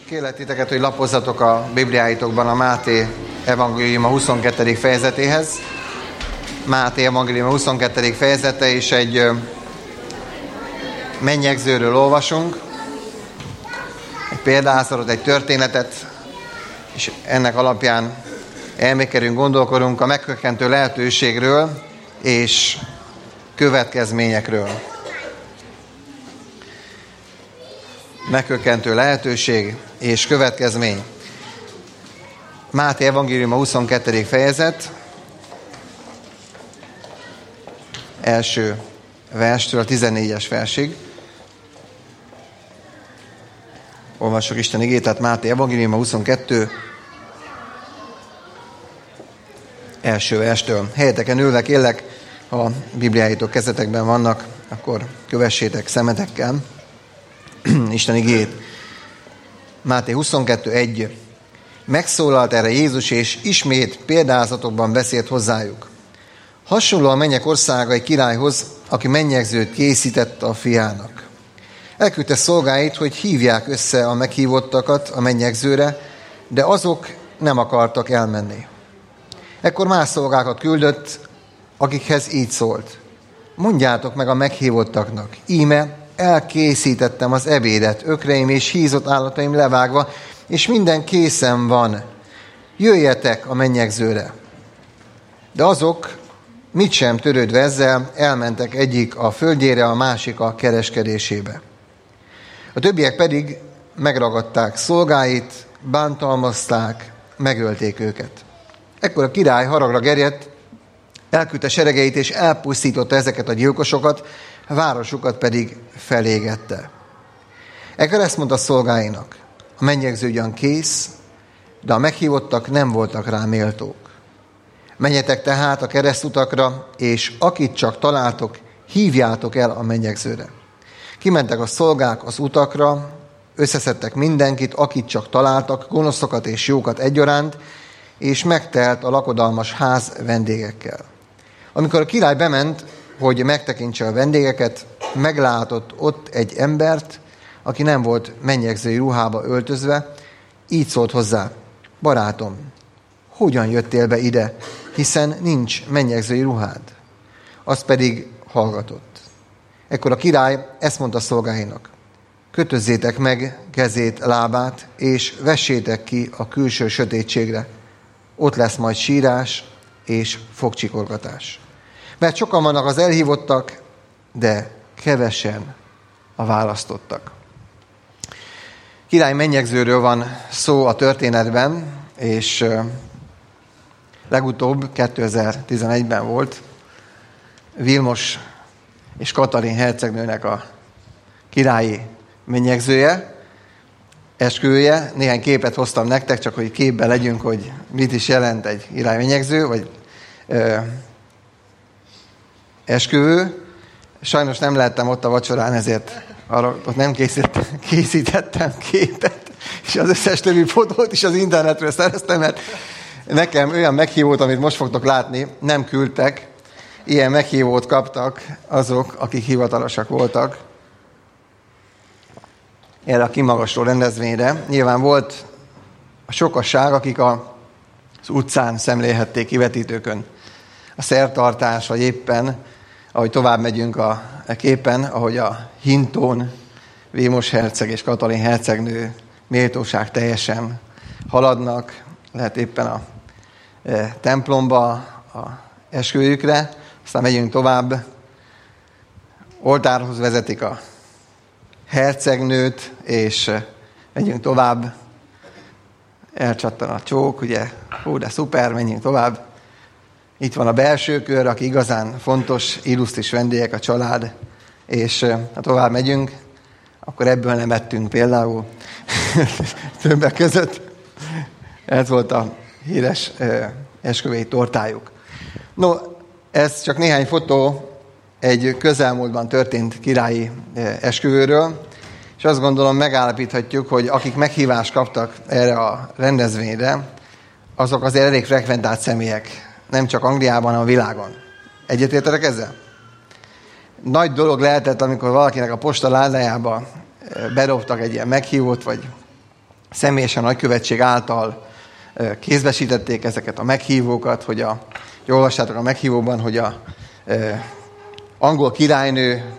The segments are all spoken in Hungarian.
Kérlek titeket, hogy lapozzatok a Bibliáitokban a Máté evangélium a 22. fejezetéhez. Máté evangélium a 22. fejezete, és egy mennyegzőről olvasunk. Egy példázatot, egy történetet, és ennek alapján elmékerünk, gondolkodunk a meghökkentő lehetőségről és következményekről. Meghökkentő lehetőség és következmény. Máté evangélium a 22. fejezet, első verstől a 14-es versig. Olvassuk Isten igét, tehát Máté evangélium a 22. első verstől. Helyeteken ülve kérlek, ha a Bibliáitok kezetekben vannak, akkor kövessétek szemetekkel Isten igét. Máté 22.1. Megszólalt erre Jézus, és ismét példázatokban beszélt hozzájuk. Hasonló a mennyek országa egy királyhoz, aki mennyegzőt készített a fiának. Elküldte szolgáit, hogy hívják össze a meghívottakat a mennyegzőre, de azok nem akartak elmenni. Ekkor más szolgákat küldött, akikhez így szólt. Mondjátok meg a meghívottaknak, íme elkészítettem az ebédet, ökreim és hízott állataim levágva, és minden készen van. Jöjjetek a mennyegzőre. De azok, mit sem törődve ezzel, elmentek egyik a földjére, a másik a kereskedésébe. A többiek pedig megragadták szolgáit, bántalmazták, megölték őket. Ekkor a király haragra gerjedt, elküldte seregeit, és elpusztította ezeket a gyilkosokat, a városukat pedig felégette. Ekkor ezt mondta a szolgáinak, a mennyegző ugyan kész, de a meghívottak nem voltak rá méltók. Menjetek tehát a keresztutakra, és akit csak találtok, hívjátok el a mennyegzőre. Kimentek a szolgák az utakra, összeszedtek mindenkit, akit csak találtak, gonoszokat és jókat egyaránt, és megtelt a lakodalmas ház vendégekkel. Amikor a király bement, hogy megtekintse a vendégeket, meglátott ott egy embert, aki nem volt mennyegzői ruhába öltözve, így szólt hozzá: barátom, hogyan jöttél be ide, hiszen nincs mennyegzői ruhád? Az pedig hallgatott. Ekkor a király ezt mondta szolgáinak: kötözzétek meg kezét, lábát, és vessétek ki a külső sötétségre. Ott lesz majd sírás és fogcsikorgatás. Mert sokan vannak az elhívottak, de kevesen a választottak. Király mennyegzőről van szó a történetben, és legutóbb 2011-ben volt Vilmos és Katalin hercegnőnek a királyi mennyegzője, esküvője. Néhány képet hoztam nektek, csak hogy képben legyünk, hogy mit is jelent egy király mennyegző, vagy esküvő. Sajnos nem lehettem ott a vacsorán, ezért arra ott nem készítettem képet, és az összes többi fotót is az internetről szereztem, mert nekem olyan meghívót, amit most fogtok látni, nem küldtek. Ilyen meghívót kaptak azok, akik hivatalosak voltak erre a kimagasló rendezvényre. Nyilván volt a sokasság, akik az utcán szemlélhették kivetítőkön a szertartás, vagy éppen, ahogy tovább megyünk a képen, ahogy a hintón Vilmos herceg és Katalin hercegnő méltóság teljesen haladnak, lehet éppen a templomba, a esküvőjükre, aztán megyünk tovább, oltárhoz vezetik a hercegnőt, és megyünk tovább, elcsattan a csók, ugye, hú, de szuper, menjünk tovább. Itt van a belső kör, aki igazán fontos, illusztris vendégek, a család, és ha tovább megyünk, akkor ebből nem ettünk például többek között. Ez volt a híres esküvői tortájuk. No, ez csak néhány fotó egy közelmúltban történt királyi esküvőről, és azt gondolom megállapíthatjuk, hogy akik meghívást kaptak erre a rendezvényre, azok azért elég frekventált személyek, nem csak Angliában, hanem a világon. Egyetértetek ezzel? Nagy dolog lehetett, amikor valakinek a posta ládájába bedobtak egy ilyen meghívót, vagy személyesen a nagykövetség által kézbesítették ezeket a meghívókat, hogy olvassátok a meghívóban, hogy a angol királynő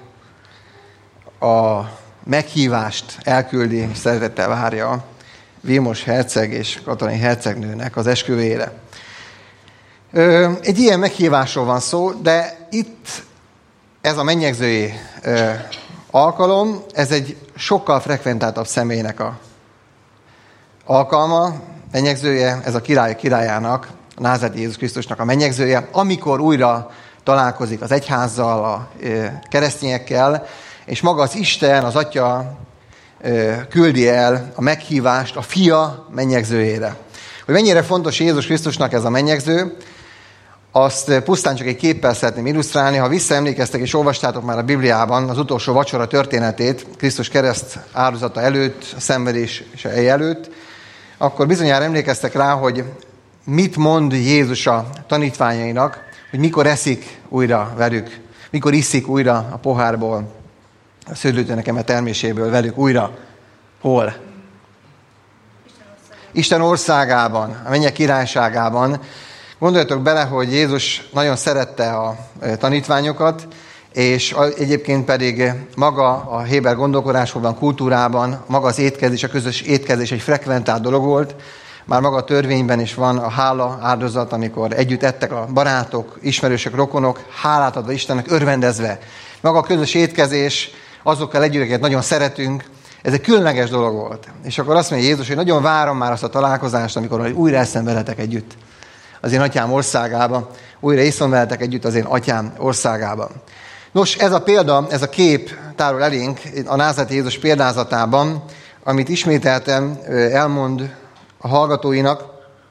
a meghívást elküldi, és szeretettel várja Vilmos herceg és Katalin hercegnőnek az esküvőjére. Egy ilyen meghívásról van szó, de itt ez a mennyegzői alkalom, ez egy sokkal frekventáltabb személynek a alkalma, mennyegzője, ez a király királyának, a názáreti Jézus Krisztusnak a mennyegzője, amikor újra találkozik az egyházzal, a keresztényekkel, és maga az Isten, az Atya küldi el a meghívást a fia mennyegzőjére. Hogy mennyire fontos Jézus Krisztusnak ez a mennyegző, azt pusztán csak egy képpel szeretném illusztrálni. Ha visszaemlékeztek és olvastátok már a Bibliában az utolsó vacsora történetét, Krisztus kereszt áldozata előtt, a szenvedése előtt, akkor bizonyára emlékeztek rá, hogy mit mond Jézus a tanítványainak, hogy mikor eszik újra velük, mikor iszik újra a pohárból, a szőlőtőnek eme terméséből velük újra. Hol? Isten országában, a mennyek királyságában. Gondoljatok bele, hogy Jézus nagyon szerette a tanítványokat, és egyébként pedig maga a héber gondolkodásban, kultúrában, maga az étkezés, a közös étkezés egy frekventált dolog volt. Már maga a törvényben is van a hála áldozat, amikor együtt ettek a barátok, ismerősök, rokonok, hálát adva Istennek, örvendezve. Maga a közös étkezés, azokkal együtt, akiket nagyon szeretünk, ez egy különleges dolog volt. És akkor azt mondja Jézus, hogy nagyon várom már azt a találkozást, amikor újra eszem veletek együtt az én atyám országában, újra iszom veletek együtt az én atyám országában. Nos, ez a példa, ez a kép tárul elénk a názáreti Jézus példázatában, amit ismételten elmond a hallgatóinak,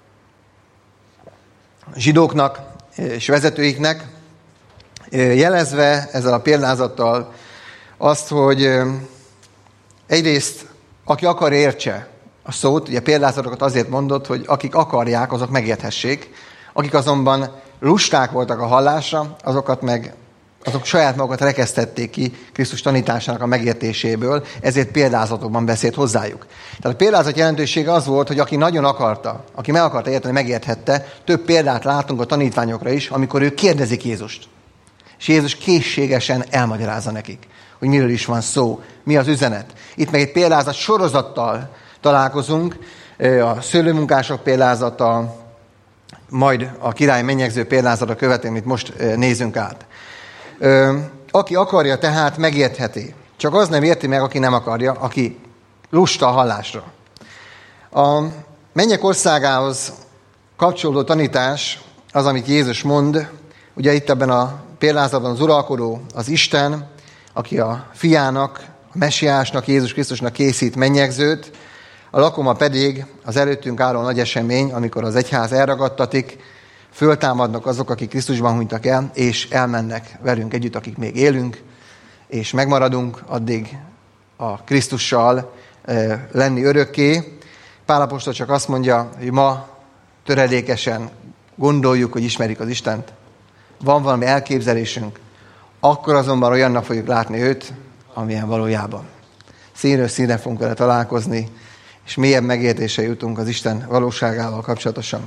zsidóknak és vezetőiknek, jelezve ezzel a példázattal azt, hogy egyrészt aki akar értse a szót, ugye példázatokat azért mondott, hogy akik akarják, azok megérthessék, akik azonban lusták voltak a hallásra, azok saját magukat rekesztették ki Krisztus tanításának a megértéséből, ezért példázatokban beszélt hozzájuk. Tehát a példázat jelentősége az volt, hogy aki nagyon akarta, aki meg akarta érteni, megérthette, több példát látunk a tanítványokra is, amikor ők kérdezik Jézust. És Jézus készségesen elmagyarázza nekik, hogy miről is van szó, mi az üzenet. Itt meg egy példázat sorozattal találkozunk, a szőlőmunkások példázata, majd a király mennyegző példázata követően, amit most nézünk át. Aki akarja, tehát megértheti. Csak az nem érti meg, aki nem akarja, aki lusta a hallásra. A mennyek országához kapcsolódó tanítás az, amit Jézus mond. Ugye itt ebben a példázatban az uralkodó, az Isten, aki a fiának, a messiásnak, Jézus Krisztusnak készít mennyegzőt, a lakoma pedig az előttünk álló nagy esemény, amikor az egyház elragadtatik, föltámadnak azok, akik Krisztusban hunytak el, és elmennek velünk együtt, akik még élünk, és megmaradunk addig a Krisztussal lenni örökké. Pál apostol csak azt mondja, hogy ma töredékesen gondoljuk, hogy ismerjük az Istent. Van valami elképzelésünk, akkor azonban olyannak fogjuk látni őt, amilyen valójában. Színről színre fogunk vele találkozni, és mélyebb megértésre jutunk az Isten valóságával kapcsolatosan.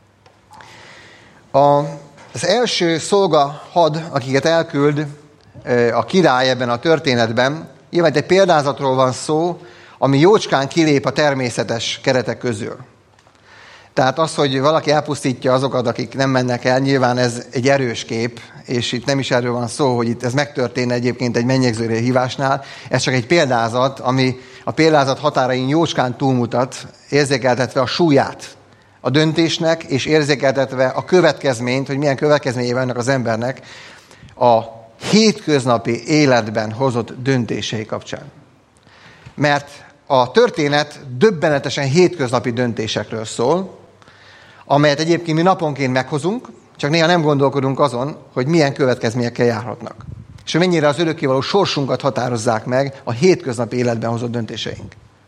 Az első szolgahad, akiket elküld a király ebben a történetben, nyilván egy példázatról van szó, ami jócskán kilép a természetes keretek közül. Tehát az, hogy valaki elpusztítja azokat, akik nem mennek el, nyilván ez egy erős kép, és itt nem is erről van szó, hogy itt ez megtörténne egyébként egy mennyegzőre hívásnál. Ez csak egy példázat, ami a példázat határain jócskán túlmutat, érzékeltetve a súlyát a döntésnek, és érzékeltetve a következményt, hogy milyen következményei vannak az embernek a hétköznapi életben hozott döntései kapcsán. Mert a történet döbbenetesen hétköznapi döntésekről szól, amelyet egyébként mi naponként meghozunk, csak néha nem gondolkodunk azon, hogy milyen következményekkel járhatnak. És hogy mennyire az örökkévaló sorsunkat határozzák meg a hétköznapi életben hozott döntéseink.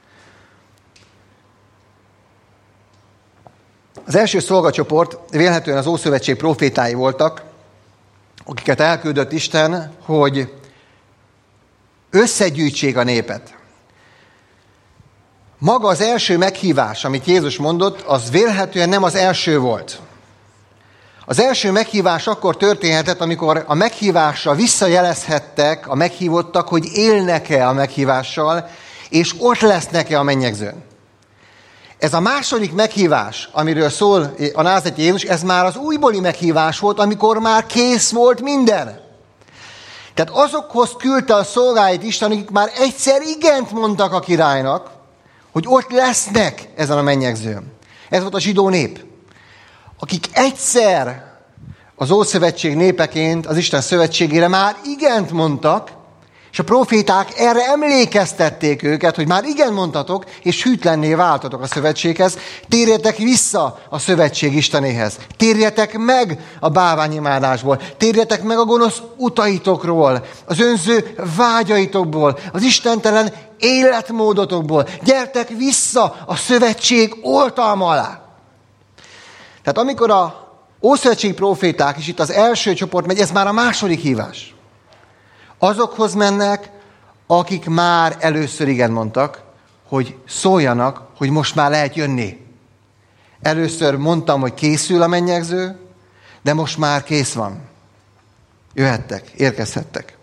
Az első szolgacsoport vélhetően az Ószövetség profétái voltak, akiket elküldött Isten, hogy összegyűjtsék a népet. Maga az első meghívás, amit Jézus mondott, az vélhetően nem az első volt. Az első meghívás akkor történhetett, amikor a meghívásra visszajelezhettek a meghívottak, hogy élnek-e a meghívással, és ott lesznek-e a mennyegzőn. Ez a második meghívás, amiről szól a názáreti Jézus, ez már az újbóli meghívás volt, amikor már kész volt minden. Tehát azokhoz küldte a szolgáit Isten, akik már egyszer igent mondtak a királynak, hogy ott lesznek ezen a mennyegzőn. Ez volt a zsidó nép, akik egyszer az Ószövetség népeként az Isten szövetségére már igent mondtak, és a proféták erre emlékeztették őket, hogy már igen mondtatok, és hűtlenné váltatok a szövetséghez, térjetek vissza a szövetség Istenéhez, térjetek meg a bálványimádásból, térjetek meg a gonosz utaitokról, az önző vágyaitokból, az istentelen életmódotokból, gyertek vissza a szövetség oltalma alá. Tehát amikor a ószövetségi proféták, és itt az első csoport megy, ez már a második hívás. Azokhoz mennek, akik már először igen mondtak, hogy szóljanak, hogy most már lehet jönni. Először mondtam, hogy készül a mennyegző, de most már kész van. Jöhettek, érkezhettek.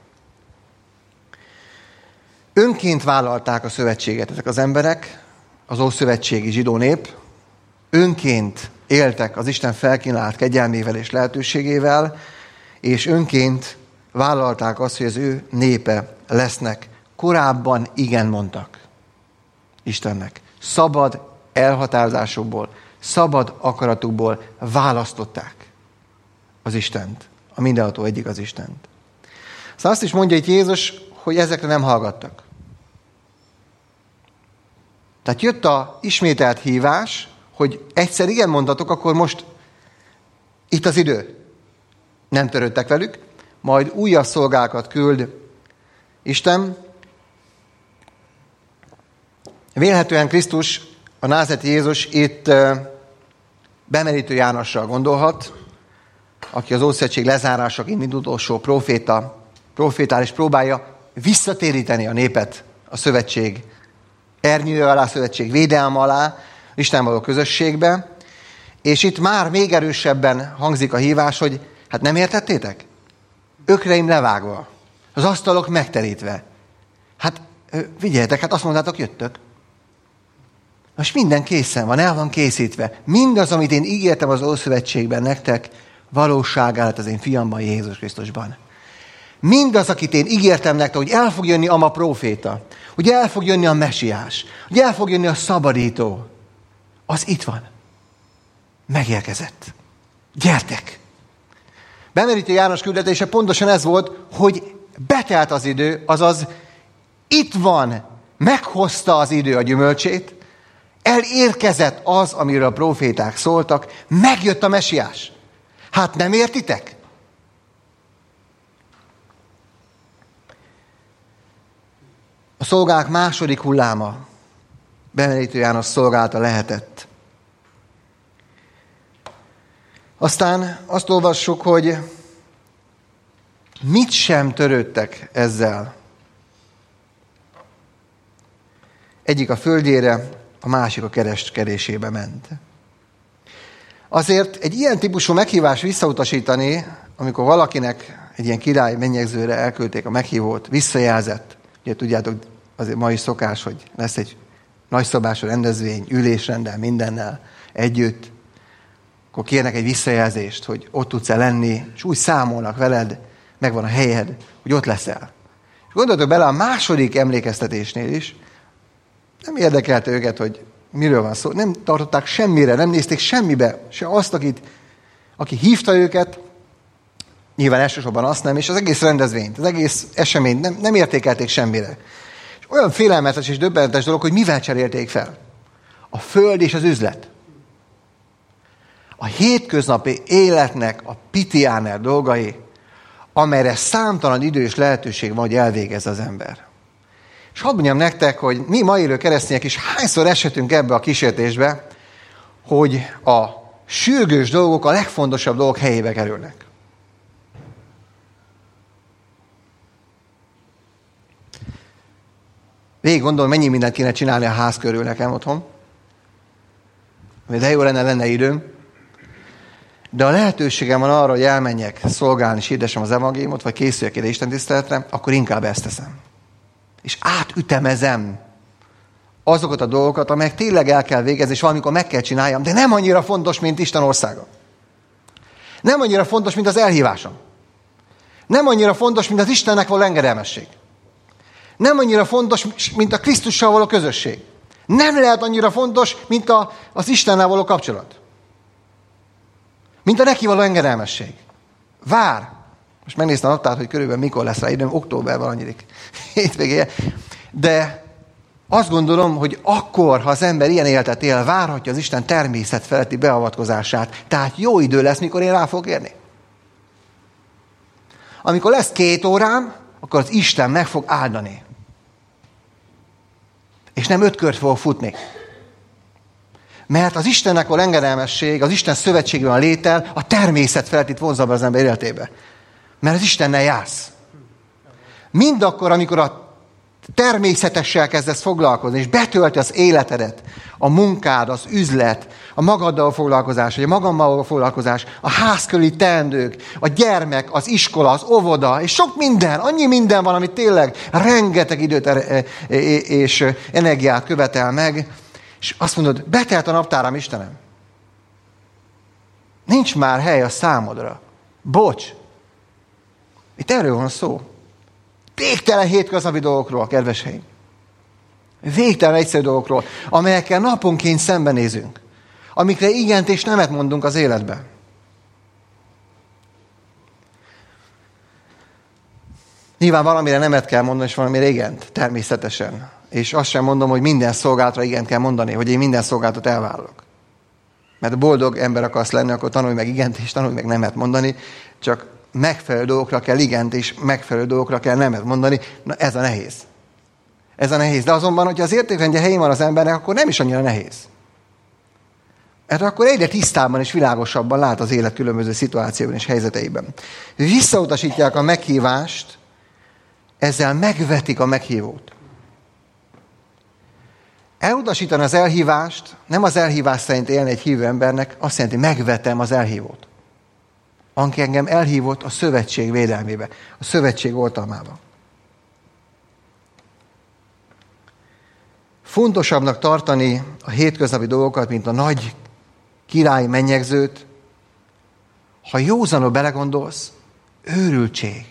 Önként vállalták a szövetséget ezek az emberek, az ószövetségi zsidó nép. Önként éltek az Isten felkínált kegyelmével és lehetőségével, és önként vállalták azt, hogy az ő népe lesznek. Korábban igen mondtak Istennek. Szabad elhatározásukból, szabad akaratukból választották az Istent, a mindenható egyik az Istent. Szóval azt is mondja itt Jézus, hogy ezekre nem hallgattak. Tehát jött a ismételt hívás, hogy egyszer igen mondtatok, akkor most itt az idő. Nem törődtek velük, majd újabb szolgákat küld Isten. Vélhetően Krisztus, a názáreti Jézus itt Bemerítő Jánosra gondolhat, aki az Ószövetség lezárásaként mint utolsó profétál, és próbálja visszatéríteni a népet a szövetség ernyője alá, a szövetség védelme alá, Isten való közösségbe. És itt már még erősebben hangzik a hívás, hogy hát nem értettétek? Ökreim levágva, az asztalok megterítve. Hát figyeljetek, hát azt mondtátok, jöttök. Most minden készen van, el van készítve. Mindaz, amit én ígértem az Ószövetségben nektek, valóságá lett az én fiamban, Jézus Krisztusban. Mindaz, akit én ígértem nektek, hogy el fog jönni a proféta, hogy el fog jönni a mesiás, hogy el fog jönni a szabadító, az itt van. Megérkezett. Gyertek! Bemerítő János küldetése pontosan ez volt, hogy betelt az idő, azaz itt van, meghozta az idő a gyümölcsét, elérkezett az, amiről a proféták szóltak, megjött a mesiás. Hát nem értitek? A szolgák második hulláma Bemerítő János szolgálata lehetett. Aztán azt olvassuk, hogy mit sem törődtek ezzel. Egyik a földjére, a másik a kereskedésébe ment. Azért egy ilyen típusú meghívás visszautasítani, amikor valakinek egy ilyen király mennyegzőre elküldték a meghívót, visszajelzett. Ugye tudjátok, azért ma is szokás, hogy lesz egy nagyszabású rendezvény, ülésrendel, mindennel együtt. Akkor kérnek egy visszajelzést, hogy ott tudsz-e lenni, és úgy számolnak veled, megvan a helyed, hogy ott leszel. És gondoltok bele, a második emlékeztetésnél is nem érdekelte őket, hogy miről van szó. Nem tartották semmire, nem nézték semmibe, se azt, aki hívta őket, nyilván elsősorban azt nem, és az egész rendezvényt, az egész eseményt nem értékelték semmire. És olyan félelmetes és döbbenetes dolog, hogy mivel cserélték fel? A föld és az üzlet. A hétköznapi életnek a pitiáner dolgai, amelyre számtalan idő és lehetőség van, hogy elvégezze az ember. És hadd mondjam nektek, hogy mi mai élő keresztények is hányszor eshetünk ebbe a kísértésbe, hogy a sürgős dolgok, a legfontosabb dolgok helyébe kerülnek. Végig gondolom, mennyi mindent kéne csinálni a ház körül nekem otthon. De jó lenne időm. De a lehetőségem van arra, hogy elmenjek szolgálni, és hirdessem az evangéliumot, vagy készüljek ide istentiszteletre, akkor inkább ezt teszem. És átütemezem azokat a dolgokat, amelyek tényleg el kell végezni, és valamikor meg kell csináljam, de nem annyira fontos, mint Isten országa. Nem annyira fontos, mint az elhívásom. Nem annyira fontos, mint az Istennek való engedelmesség. Nem annyira fontos, mint a Krisztussal való közösség. Nem lehet annyira fontos, mint az Istennel való kapcsolat. Mint a neki való engedelmesség. Vár. Most megnéztem a naptárat, hogy körülbelül mikor lesz rá időm, október valanyidik hétvégéje. De azt gondolom, hogy akkor, ha az ember ilyen életet él, várhatja az Isten természetfeletti beavatkozását. Tehát jó idő lesz, mikor én rá fogok érni. Amikor lesz 2 órám, akkor az Isten meg fog áldani. És nem 5 kört fogok futni. Mert az Istennek való engedelmesség, az Isten szövetségben a létel, a természet felett vonza be az ember életébe. Mert az Istennel jársz. Mindakkor, amikor a természetessel kezdesz foglalkozni, és betölti az életedet, a munkád, az üzlet, a magaddal foglalkozás, vagy a magammal a foglalkozás, a házkörüli teendők, a gyermek, az iskola, az óvoda, és sok minden, annyi minden van, ami tényleg rengeteg időt és energiát követel meg, és azt mondod, betelt a naptáram, Istenem. Nincs már hely a számodra. Bocs. Itt erről van szó. Végtelen hétköznapi dolgokról, kedveseim. Végtelen egyszerű dolgokról, amelyekkel naponként szembenézünk. Amikre igent és nemet mondunk az életben. Nyilván valamire nemet kell mondani, és valamire igent, természetesen. És azt sem mondom, hogy minden szolgálatra igent kell mondani, hogy én minden szolgálatot elvállalok. Mert a boldog ember akarsz lenni, akkor tanulj meg igent, és tanulj meg nemet mondani, csak megfelelő dolgokra kell igent, és megfelelő dolgokra kell nemet mondani. Na ez a nehéz. Ez a nehéz. De azonban, hogyha az értékrendje helyén van az embernek, akkor nem is annyira nehéz. Mert akkor egyre tisztábban és világosabban lát az élet különböző szituációban és helyzeteiben. Visszautasítják a meghívást, ezzel megvetik a meghívót. Elutasítani az elhívást, nem az elhívás szerint élni egy hívő embernek, azt jelenti, megvetem az elhívót. Aki engem elhívott a szövetség védelmébe, a szövetség oltalmába. Fontosabbnak tartani a hétköznapi dolgokat, mint a nagy királyi mennyegzőt, ha józanul belegondolsz, őrültség.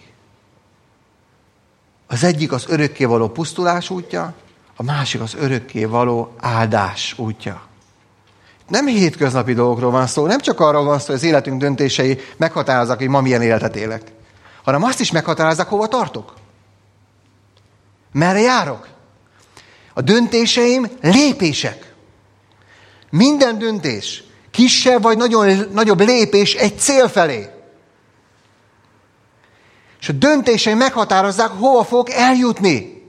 Az egyik az örökkévaló pusztulás útja, a másik az örökkévaló áldás útja. Nem hétköznapi dolgokról van szó, nem csak arról van szó, hogy az életünk döntései meghatározzák, hogy ma milyen életet élek, hanem azt is meghatározzák, hova tartok. Merre járok. A döntéseim lépések. Minden döntés, kisebb vagy nagyobb lépés egy cél felé. És a döntéseim meghatározzák, hova fogok eljutni.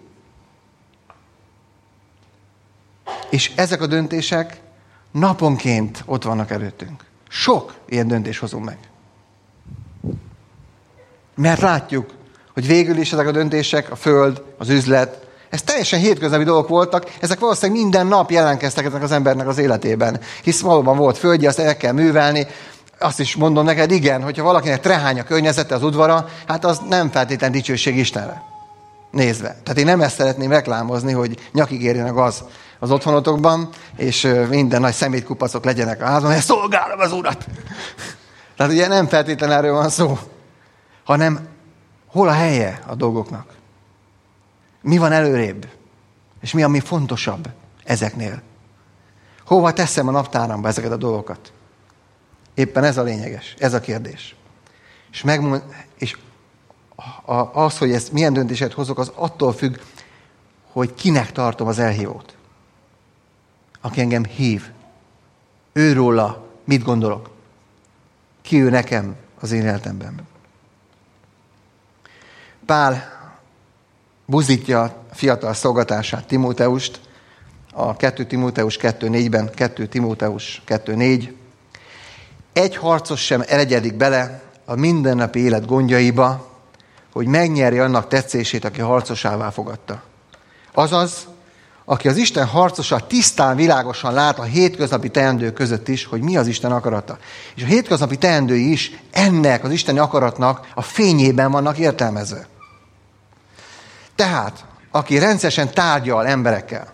És ezek a döntések naponként ott vannak előttünk. Sok ilyen döntést hozunk meg. Mert látjuk, hogy végül is ezek a döntések, a föld, az üzlet, ez teljesen hétköznapi dolgok voltak, ezek valószínűleg minden nap jelentkeztek ennek az embernek az életében. Hisz valóban volt földje, azt el kell művelni. Azt is mondom neked, igen, hogyha valakinek trehány a környezete, az udvara, hát az nem feltétlenül dicsőség Istenre nézve. Tehát én nem ezt szeretném reklámozni, hogy nyakig érjen a gaz az otthonotokban, és minden nagy szemétkupacok legyenek a házban, mert szolgálom az Urat. Tehát ugye nem feltétlenül erről van szó, hanem hol a helye a dolgoknak. Mi van előrébb? És mi, ami fontosabb ezeknél? Hova teszem a naptáramba ezeket a dolgokat? Éppen ez a lényeges, ez a kérdés. És az, hogy ezt milyen döntéseket hozok, az attól függ, hogy kinek tartom az elhívót. Aki engem hív. Őróla mit gondolok? Ki ő nekem az én életemben? Pál buzdítja a fiatal szolgatását, Timóteust, a 2 Timóteus 2.4-ben, 2 Timóteus 2.4. Egy harcos sem elegyedik bele a mindennapi élet gondjaiba, hogy megnyerje annak tetszését, aki harcosává fogadta. Azaz, aki az Isten harcosa tisztán, világosan lát a hétköznapi teendők között is, hogy mi az Isten akarata. És a hétköznapi teendői is ennek az isteni akaratnak a fényében vannak értelmezve. Tehát, aki rendszeresen tárgyal emberekkel,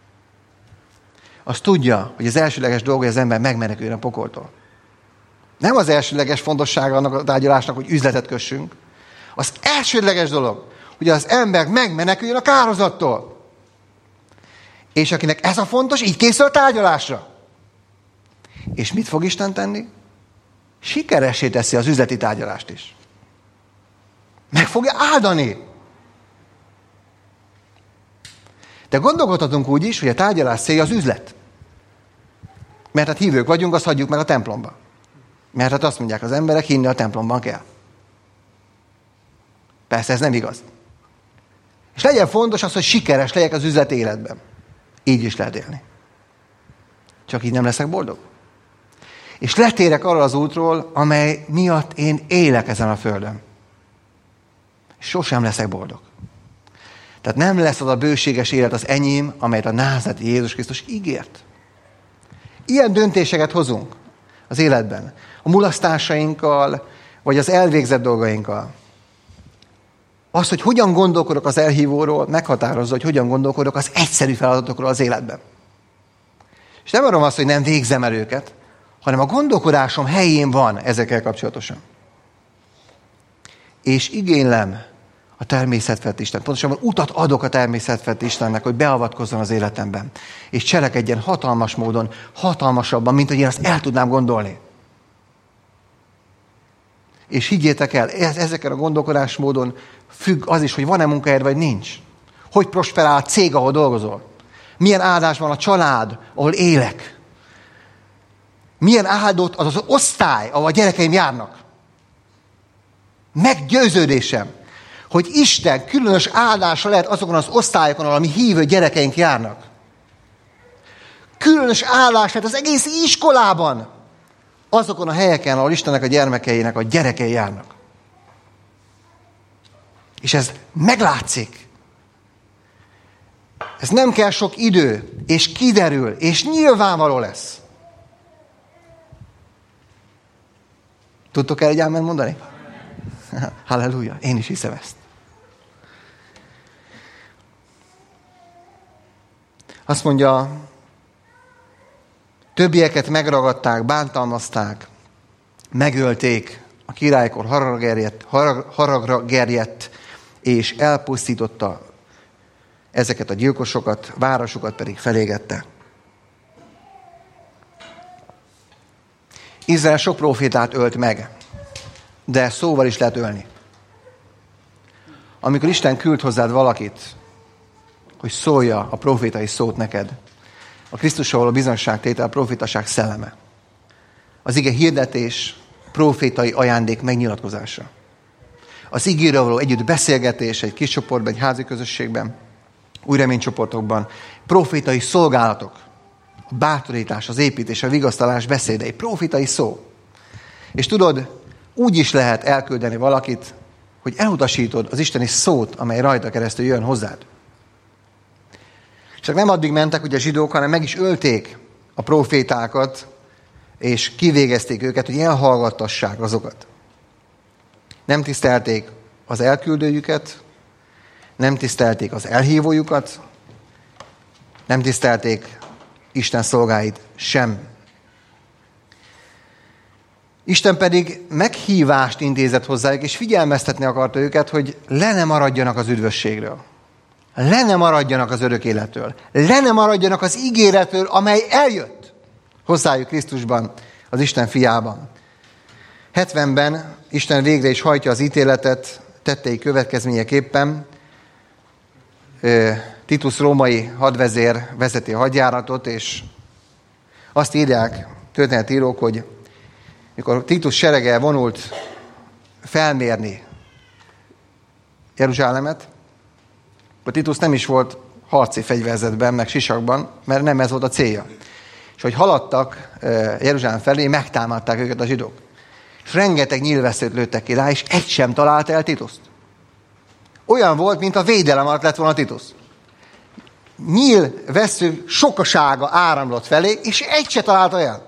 az tudja, hogy az elsőleges dolga, hogy az ember megmeneküljön a pokoltól. Nem az elsőleges fontossága annak a tárgyalásnak, hogy üzletet kössünk. Az elsődleges dolog, hogy az ember megmeneküljön a kározattól. És akinek ez a fontos, így készül a tárgyalásra. És mit fog Isten tenni? Sikeressé teszi az üzleti tárgyalást is. Meg fogja áldani. De gondolkodhatunk úgy is, hogy a tárgyalás célja az üzlet. Mert hát hívők vagyunk, azt hagyjuk meg a templomba. Mert hát azt mondják az emberek, hinni a templomban kell. Persze ez nem igaz. És legyen fontos az, hogy sikeres legyek az üzlet életben. Így is lehet élni. Csak így nem leszek boldog. És letérek arra az útról, amely miatt én élek ezen a földön. Sosem leszek boldog. Tehát nem lesz az a bőséges élet az enyém, amelyet a názáreti Jézus Krisztus ígért. Ilyen döntéseket hozunk az életben. A mulasztásainkkal, vagy az elvégzett dolgainkkal. Az, hogy hogyan gondolkodok az elhívóról, meghatározza, hogy hogyan gondolkodok az egyszerű feladatokról az életben. És nem arról azt, hogy nem végzem el őket, hanem a gondolkodásom helyén van ezekkel kapcsolatosan. És igénylem a természetfelt Isten. Pontosabban utat adok a természetfelt Istennek, hogy beavatkozzon az életemben. És cselekedjen hatalmas módon, hatalmasabban, mint hogy én azt el tudnám gondolni. És higgyétek el, ezeken a gondolkodásmódon függ az is, hogy van-e munkahelyed, vagy nincs. Hogy prosperál a cég, ahol dolgozol. Milyen áldás van a család, ahol élek. Milyen áldott az az osztály, ahol a gyerekeim járnak. Meggyőződésem, hogy Isten különös áldása lehet azokon az osztályokon, ahol a mi hívő gyerekeink járnak. Különös áldás lehet az egész iskolában, azokon a helyeken, ahol Istennek a gyermekeinek a gyerekei járnak. És ez meglátszik. Ez nem kell sok idő, és kiderül, és nyilvánvaló lesz. Tudtok el egy ámen mondani? Halleluja, én is hiszem ezt. Azt mondja, többieket bántalmazták, megölték, a királykor haragra gerjedt, és elpusztította ezeket a gyilkosokat, városokat pedig felégette. Izrael sok prófétát ölt meg, de szóval is lehet ölni. Amikor Isten küld hozzád valakit, hogy szólja a profétai szót neked, a Krisztusról való bizonyságtétel, a profétaság szelleme. Az ige hirdetés, profétai ajándék megnyilatkozása. Az igéről való együtt beszélgetés egy kis csoportban, egy házi közösségben, új reménycsoportokban, profétai szolgálatok, a bátorítás, az építés, a vigasztalás beszédei, profétai szó. És tudod, úgy is lehet elküldeni valakit, hogy elutasítod az isteni szót, amely rajta keresztül jön hozzád. Csak nem addig mentek ugye a zsidók, hanem meg is ölték a profétákat, és kivégezték őket, hogy elhallgattassák azokat. Nem tisztelték az elküldőjüket, nem tisztelték az elhívójukat, nem tisztelték Isten szolgáit sem. Isten pedig meghívást intézett hozzájuk, és figyelmeztetni akarta őket, hogy le ne maradjanak az üdvösségről. Le ne maradjanak az örök életről. Le ne maradjanak az ígéretről, amely eljött hozzájuk Krisztusban, az Isten fiában. 70-ben Isten végre is hajtja az ítéletet tettei következményeképpen. Titus római hadvezér vezeti a hadjáratot, és azt írják történetírók, hogy mikor Titus serege vonult felmérni Jeruzsálemet, akkor Titus nem is volt harci fegyverzetben, meg sisakban, mert nem ez volt a célja. És hogy haladtak Jeruzsálem felé, megtámadták őket a zsidók. És rengeteg nyílvesszőt lőttek ki rá, és egy sem találta el Tituszt. Olyan volt, mint a védelem alatt lett volna Titus. nyíl vessző sokasága áramlott felé, és egy se találta el.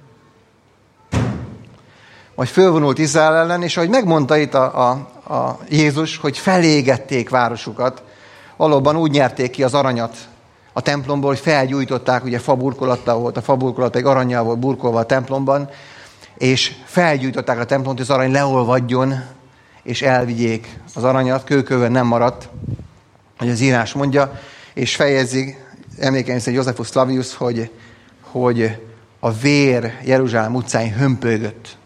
Majd fölvonult Izrael ellen, és ahogy megmondta itt a Jézus, hogy felégették városukat, valóban úgy nyerték ki az aranyat a templomból, hogy felgyújtották, ugye faburkolattal volt, a faburkolat pedig arannyal volt burkolva a templomban, és felgyújtották a templomot, hogy az arany leolvadjon, és elvigyék az aranyat, kőkövön nem maradt, hogy az írás mondja, és fejezi, emlékeim szerint Josephus Flavius, hogy a vér Jeruzsálem utcáin hömpölygött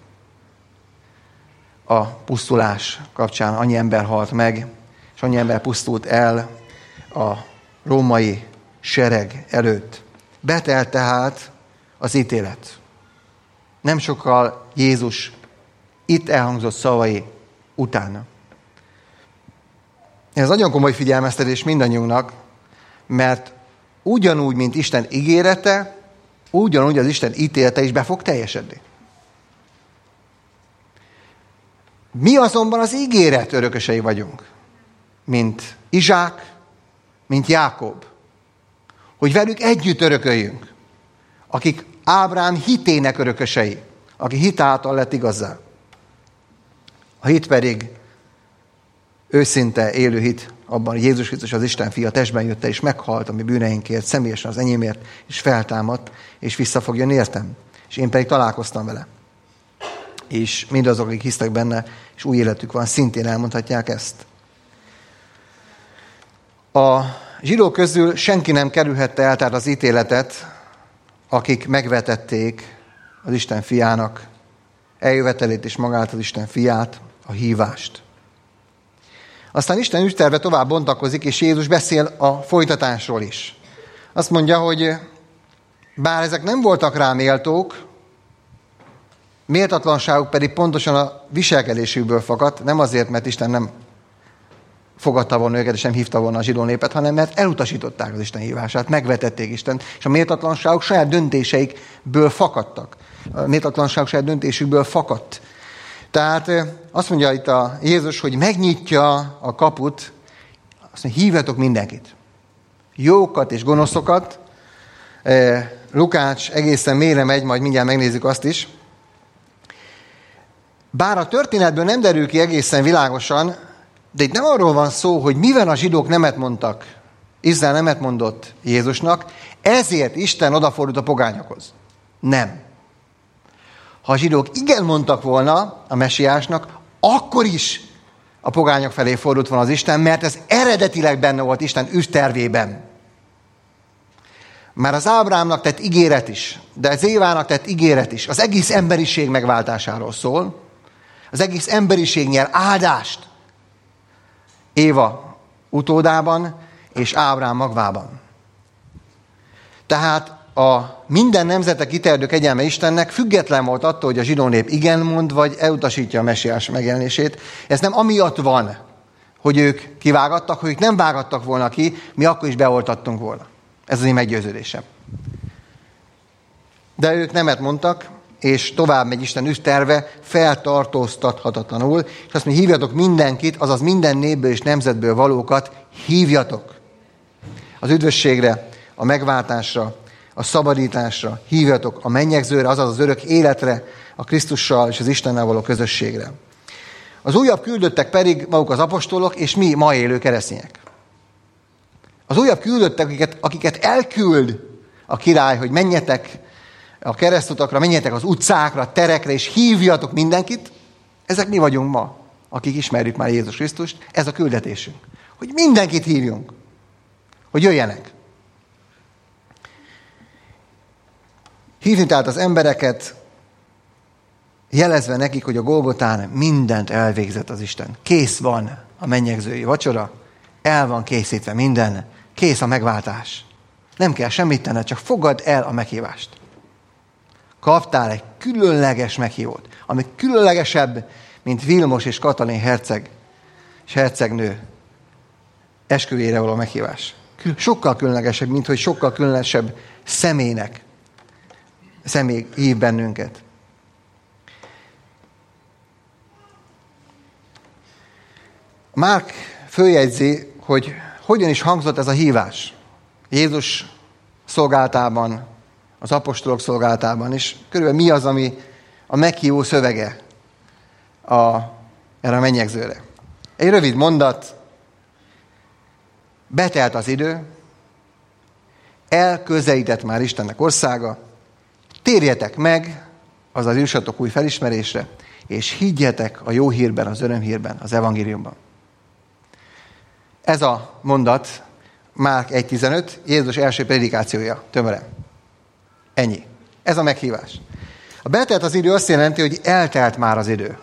a pusztulás kapcsán. Annyi ember halt meg, és annyi ember pusztult el a római sereg előtt. Betelt tehát az ítélet. Nem sokkal Jézus itt elhangzott szavai utána. Ez nagyon komoly figyelmeztetés mindannyiunknak, mert ugyanúgy, mint Isten ígérete, ugyanúgy az Isten ítélete is be fog teljesedni. Mi azonban az ígéret örökösei vagyunk, mint Izsák, mint Jákob, hogy velük együtt örököljünk, akik Ábrám hitének örökösei, aki hit által lett igazzá. A hit pedig őszinte élő hit abban, hogy Jézus Krisztus az Isten fia testben jött és meghalt a mi bűneinkért, személyesen az enyémért, és feltámadt, és vissza fog jönni értem. És én pedig találkoztam vele. És mindazok, akik hisztek benne, és új életük van, szintén elmondhatják ezt. A zsidók közül senki nem kerülhette el tehát az ítéletet, akik megvetették az Isten fiának eljövetelét és magát az Isten fiát, a hívást. Aztán Isten ügyterve tovább bontakozik, és Jézus beszél a folytatásról is. Azt mondja, hogy bár ezek nem voltak rá méltók, méltatlanságuk pedig pontosan a viselkedésükből fakadt, nem azért, mert Isten nem fogadta volna őket, és nem hívta volna a zsidó népet, hanem mert elutasították az Isten hívását, megvetették Istent, és a méltatlanságuk saját döntéseikből fakadtak. A méltatlanságuk saját döntésükből fakadt. Tehát azt mondja itt a Jézus, hogy megnyitja a kaput, azt mondja, hívjatok mindenkit. Jókat és gonoszokat. Lukács egészen mélyre megy, majd mindjárt megnézzük azt is. Bár a történetből nem derül ki egészen világosan, de itt nem arról van szó, hogy mivel a zsidók nemet mondtak, Izrael nemet mondott Jézusnak, ezért Isten odafordult a pogányokhoz. Nem. Ha a zsidók igen mondtak volna a messiásnak, akkor is a pogányok felé fordult volna az Isten, mert ez eredetileg benne volt Isten ügytervében. Már az Ábrámnak tett ígéret is, de az Évának tett ígéret is az egész emberiség megváltásáról szól. Az egész emberiség nyer áldást Éva utódában és Ábrám magvában. Tehát a minden nemzetek ítélő kegyelme Istennek független volt attól, hogy a zsidó nép igen mond, vagy elutasítja a messiás megjelenését. Ez nem amiatt van, hogy ők kivágattak, hogy ők nem vágattak volna ki, mi akkor is beoltattunk volna. Ez az én meggyőződésem. De ők nemet mondtak, és tovább megy Isten ügyterve feltartóztathatatlanul, és azt mondja, hívjatok mindenkit, azaz minden népből és nemzetből valókat, hívjatok az üdvösségre, a megváltásra, a szabadításra, hívjatok a mennyegzőre, azaz az örök életre, a Krisztussal és az Istennel való közösségre. Az újabb küldöttek pedig maguk az apostolok, és mi ma élő keresztények. Az újabb küldöttek, akiket elküld a király, hogy menjetek a keresztutakra, menjetek az utcákra, terekre, és hívjatok mindenkit, ezek mi vagyunk ma, akik ismerjük már Jézus Krisztust, ez a küldetésünk. Hogy mindenkit hívjunk, hogy jöjjenek. Hívni tehát az embereket, jelezve nekik, hogy a Golgotán mindent elvégzett az Isten. Kész van a mennyegzői vacsora, el van készítve minden, kész a megváltás. Nem kell semmit tenned, csak fogadd el a meghívást. Kaptál egy különleges meghívót, ami különlegesebb, mint Vilmos és Katalin herceg és hercegnő esküvére való meghívás. Sokkal különlegesebb, mint hogy sokkal különlegesebb személy hív bennünket. Márk följegyzi, hogy hogyan is hangzott ez a hívás. Jézus szolgálatában, az apostolok szolgálatában, és körülbelül mi az, ami a meghívó szövege erre a mennyegzőre. Egy rövid mondat, betelt az idő, elközelített már Istennek országa, térjetek meg, azaz jussatok új felismerésre, és higgyetek a jó hírben, az örömhírben, az evangéliumban. Ez a mondat, Márk 1.15, Jézus első predikációja, tömören. Ennyi. Ez a meghívás. A betelt az idő azt jelenti, hogy eltelt már az idő.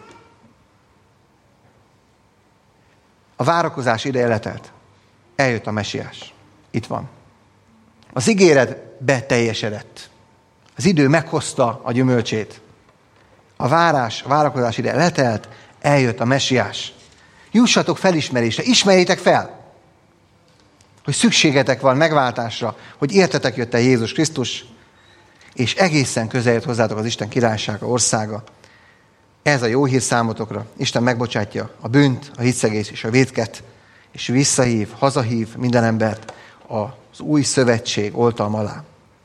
A várakozás ideje letelt. Eljött a Mesiás. Itt van. Az ígéret beteljesedett. Az idő meghozta a gyümölcsét. A várakozás ideje letelt, eljött a Mesiás. Jussatok felismerésre, ismerjétek fel, hogy szükségetek van megváltásra, hogy értetek jött el Jézus Krisztus, és egészen közel jött hozzátok az Isten királysága, országa. Ez a jó hír számotokra. Isten megbocsátja a bűnt, a hitszegést és a vétket, és visszahív, hazahív minden embert az új szövetség oltalma alá.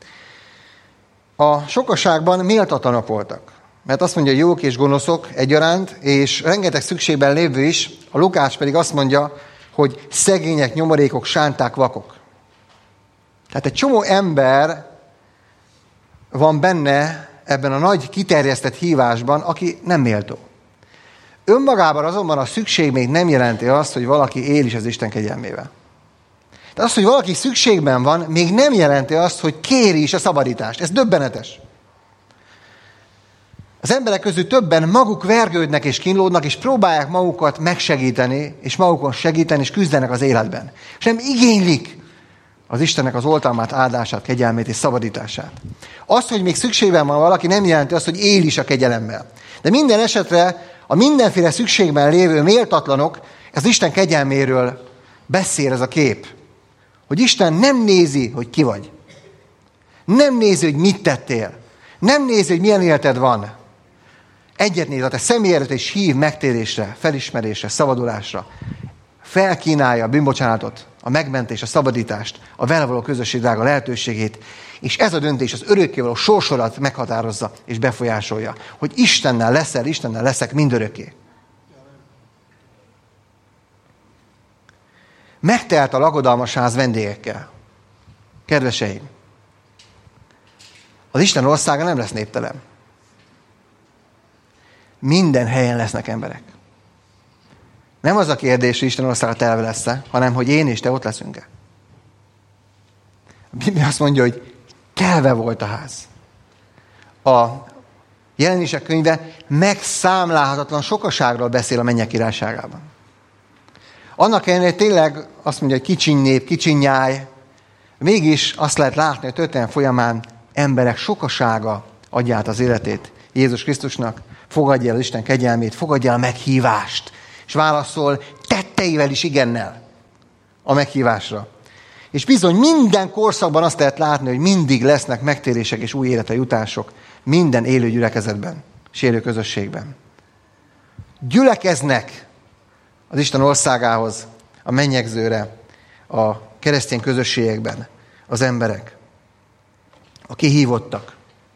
A sokaságban méltatlanok voltak, mert azt mondja, jók és gonoszok egyaránt, és rengeteg szükségben lévő is, a Lukács pedig azt mondja, hogy szegények, nyomorékok, sánták, vakok. Tehát egy csomó ember van benne ebben a nagy kiterjesztett hívásban, aki nem méltó. Önmagában azonban a szükség még nem jelenti azt, hogy valaki él is az Isten kegyelmével. De az, hogy valaki szükségben van, még nem jelenti azt, hogy kéri is a szabadítást. Ez döbbenetes. Az emberek közül többen maguk vergődnek és kínlódnak, és próbálják magukat megsegíteni, és magukon segíteni, és küzdenek az életben. És nem igénylik az Istennek az oltalmát, áldását, kegyelmét és szabadítását. Az, hogy még szükségben van valaki, nem jelenti azt, hogy él is a kegyelemmel. De minden esetre a mindenféle szükségben lévő méltatlanok, ez Isten kegyelméről beszél ez a kép. Hogy Isten nem nézi, hogy ki vagy. Nem nézi, hogy mit tettél. Nem nézi, hogy milyen életed van. Egyet néz a te személyedet, és hív megtérésre, felismerésre, szabadulásra. Felkínálja a bűnbocsánatot, a megmentést, a szabadítást, a vele való közösség drága lehetőségét, és ez a döntés az örökkévaló sorsodat meghatározza és befolyásolja, hogy Istennel leszel, Istennel leszek mindörökké. Megtelt a lakodalmas ház vendégekkel. Kedveseim, az Isten országa nem lesz néptelen. Minden helyen lesznek emberek. Nem az a kérdés, hogy Isten országa telve lesz-e, hanem hogy én és te ott leszünk-e. A Biblia azt mondja, hogy telve volt a ház. A Jelenések könyve megszámlálhatatlan sokaságról beszél a mennyek királyságában. Annak ellenére tényleg azt mondja, hogy kicsiny nép, kicsiny nyáj, mégis azt lehet látni, hogy történelem folyamán emberek sokasága adja át az életét Jézus Krisztusnak, fogadja el az Isten kegyelmét, fogadja el a meghívást, és válaszol tetteivel is igennel a meghívásra. És bizony minden korszakban azt lehet látni, hogy mindig lesznek megtérések és új életre jutások minden élő gyülekezetben és élő közösségben. Gyülekeznek az Isten országához, a mennyegzőre, a keresztény közösségekben az emberek, a kihívottak.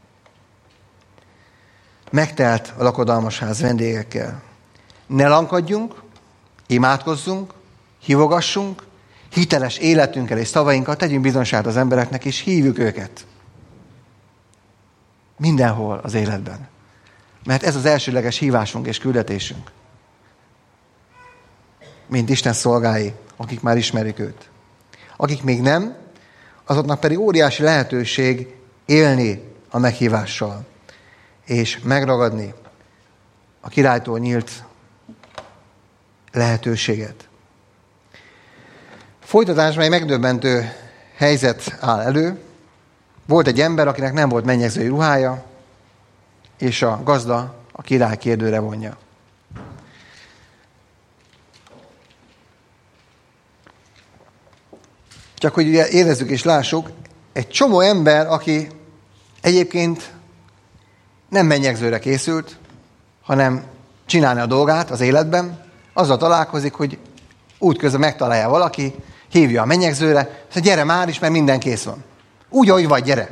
Megtelt a lakodalmas ház vendégekkel. Ne lankadjunk, imádkozzunk, hívogassunk, hiteles életünkkel és szavainkkal tegyünk bizonyságot az embereknek, és hívjuk őket. Mindenhol az életben. Mert ez az elsőleges hívásunk és küldetésünk. Mint Isten szolgái, akik már ismerik őt. Akik még nem, azoknak pedig óriási lehetőség élni a meghívással, és megragadni a királytól nyílt lehetőséget. Folytatásban egy megdöbbentő helyzet áll elő. Volt egy ember, akinek nem volt mennyegzői ruhája, és a gazda a király kérdőre vonja. Csak hogy ugye érezzük és lássuk, egy csomó ember, aki egyébként nem mennyegzőre készült, hanem csinálni a dolgát az életben, azzal találkozik, hogy útközben megtalálja valaki, hívja a mennyegzőre, hogy gyere már is, mert minden kész van. Úgy, ahogy vagy, gyere.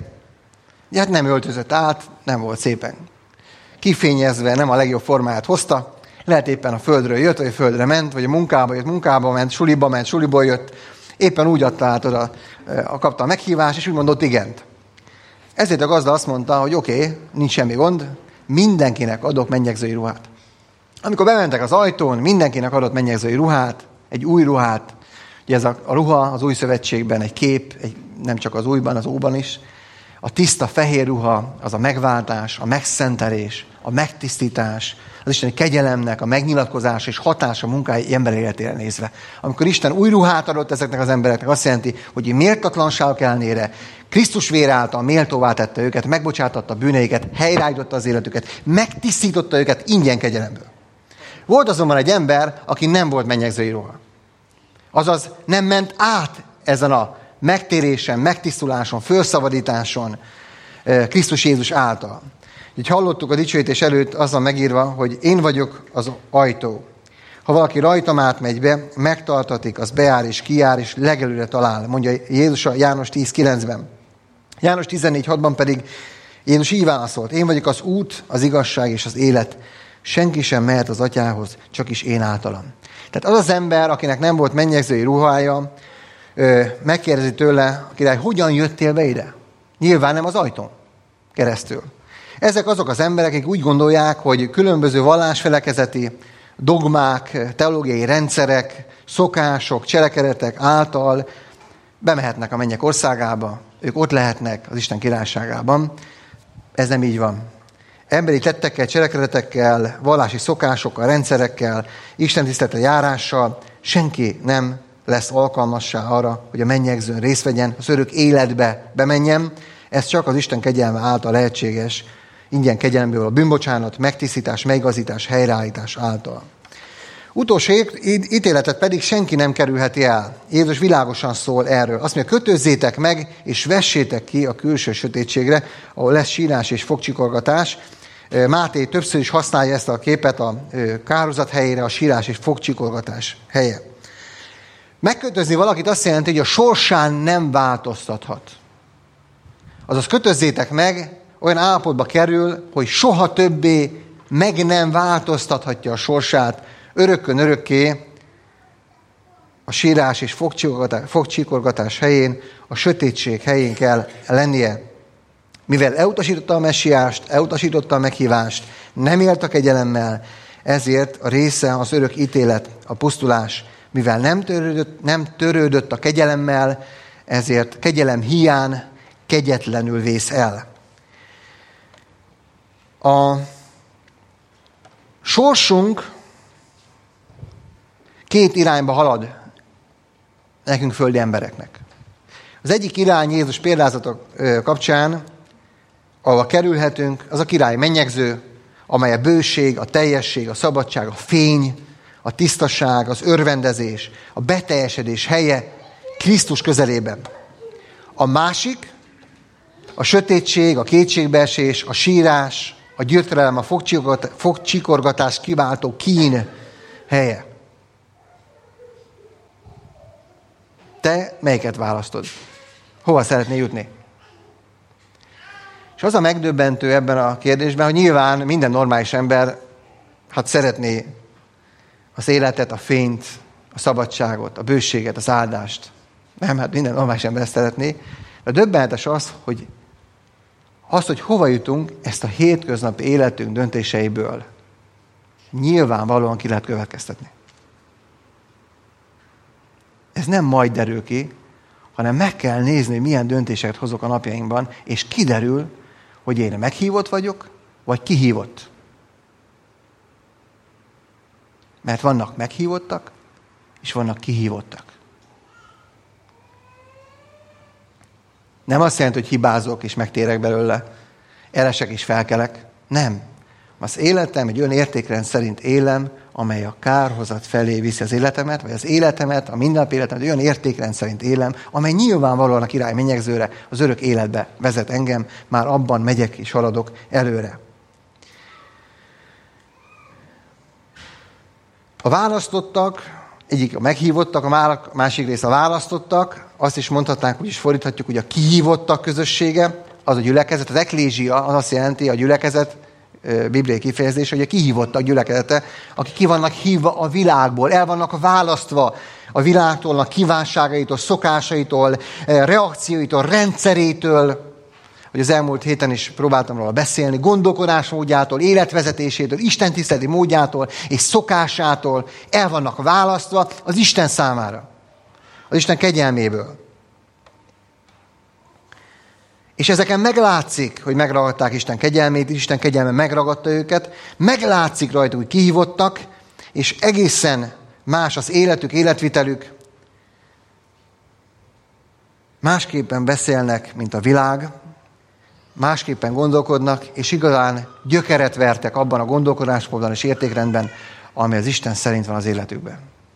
De hát nem öltözött át, nem volt szépen kifényezve, nem a legjobb formáját hozta. Lehet éppen a földről jött, vagy a földre ment, vagy a munkába jött, munkába ment, suliból jött. Éppen úgy adta át oda, kapta a meghívást, és úgy mondott igent. Ezért a gazda azt mondta, hogy oké, nincs semmi gond, mindenkinek adok mennyegzői ruhát. Amikor bementek az ajtón, mindenkinek adott mennyegzői ruhát, egy új ruhát. Ugye ez a ruha az új szövetségben egy kép, nem csak az újban, az óban is. A tiszta fehér ruha, az a megváltás, a megszentelés, a megtisztítás, az isteni kegyelemnek a megnyilatkozása és hatása munkái ember életére nézve. Amikor Isten új ruhát adott ezeknek az embereknek, azt jelenti, hogy méltatlanságok ellenére Krisztus vére által méltóvá tette őket, megbocsátatta a bűneiket, helyreállította az életüket, megtisztította őket ingyen kegyelemből. Volt azonban egy ember, aki nem volt mennyegzői ruha. Azaz nem ment át ezen a megtérésen, megtisztuláson, felszabadításon Krisztus Jézus által. Így hallottuk a dicsőítés előtt, az van megírva, hogy én vagyok az ajtó. Ha valaki rajtam átmegy be, megtartatik, az beáll és kijár, és legelőre talál, mondja Jézus a János 10.9-ben. János 14.6-ban pedig Jézus így válaszolt, én vagyok az út, az igazság és az élet. Senki sem mehet az atyához, csak is én általam. Tehát az az ember, akinek nem volt mennyegzői ruhája, megkérdezi tőle a király, hogyan jöttél be ide? Nyilván nem az ajtón keresztül. Ezek azok az emberek, akik úgy gondolják, hogy különböző vallásfelekezeti dogmák, teológiai rendszerek, szokások, cselekedetek által bemehetnek a mennyek országába, ők ott lehetnek az Isten királyságában. Ez nem így van. Emberi tettekkel, cselekedetekkel, vallási szokásokkal, rendszerekkel, istentiszteletre járással senki nem lesz alkalmassá arra, hogy a mennyegzőn részt vegyen, az örök életbe bemenjen. Ez csak az Isten kegyelme által lehetséges, ingyen kegyelemből a bűnbocsánat, megtisztítás, megigazítás, helyreállítás által. Utolsó ítéletet pedig senki nem kerülheti el. Jézus világosan szól erről. Azt mondja, kötözzétek meg, és vessétek ki a külső sötétségre, ahol lesz sírás és fogcsikorgatás. Máté többször is használja ezt a képet a kárhozat helyére, a sírás és fogcsikorgatás helye. Megkötözni valakit azt jelenti, hogy a sorsán nem változtathat. Azaz kötözzétek meg, olyan állapotba kerül, hogy soha többé meg nem változtathatja a sorsát, örökkön örökké a sírás és fogcsikorgatás helyén, a sötétség helyén kell lennie. Mivel elutasította a messiást, elutasította a meghívást, nem élt a kegyelemmel, ezért a része az örök ítélet, a pusztulás. Mivel nem törődött a kegyelemmel, ezért kegyelem hiány kegyetlenül vész el. A sorsunk két irányba halad nekünk földi embereknek. Az egyik irány Jézus példázatok kapcsán, ahol kerülhetünk, az a király mennyegző, amely a bőség, a teljesség, a szabadság, a fény, a tisztaság, az örvendezés, a beteljesedés helye Krisztus közelében. A másik, a sötétség, a kétségbeesés, a sírás, a gyötrelem, a fogcsikorgatás kiváltó kín helye. Te melyiket választod? Hova szeretnél jutni? És az a megdöbbentő ebben a kérdésben, hogy nyilván minden normális ember szeretné az életet, a fényt, a szabadságot, a bőséget, az áldást. Nem, minden normális ember ezt szeretné. De döbbenetes az, hogy hova jutunk, ezt a hétköznapi életünk döntéseiből nyilvánvalóan ki lehet következtetni. Ez nem majd derül ki, hanem meg kell nézni, hogy milyen döntéseket hozok a napjainkban, és kiderül, hogy én meghívott vagyok, vagy kihívott. Mert vannak meghívottak, és vannak kihívottak. Nem azt jelenti, hogy hibázok, és megtérek belőle, elesek és felkelek. Nem. Az életem egy olyan értékrend szerint élem, amely a kárhozat felé viszi az életemet, vagy az életemet, a mindennapi életemet olyan értékrend szerint élem, amely nyilvánvalóan a király mennyegzőre, az örök életbe vezet engem, már abban megyek és haladok előre. A választottak egyik a meghívottak, a másik rész a választottak, azt is mondhatnánk, úgy is fordíthatjuk, hogy a kihívottak közössége, az a gyülekezet, az eklézsia, az azt jelenti, a gyülekezet, bibliai kifejezés, hogy a kihívottak gyülekezete, akik ki vannak hívva a világból, el vannak választva a világtól, a kívánságaitól, szokásaitól, reakcióitól, rendszerétől, hogy az elmúlt héten is próbáltam róla beszélni, gondolkodásmódjától, életvezetésétől, istentiszteleti módjától és szokásától el vannak választva az Isten számára, az Isten kegyelméből. És ezeken meglátszik, hogy megragadták Isten kegyelmét, Isten kegyelme megragadta őket, meglátszik rajta, hogy kihívottak, és egészen más az életük, életvitelük. Másképpen beszélnek, mint a világ, másképpen gondolkodnak, és igazán gyökeret vertek abban a gondolkodásmódban és értékrendben, ami az Isten szerint van az életükben.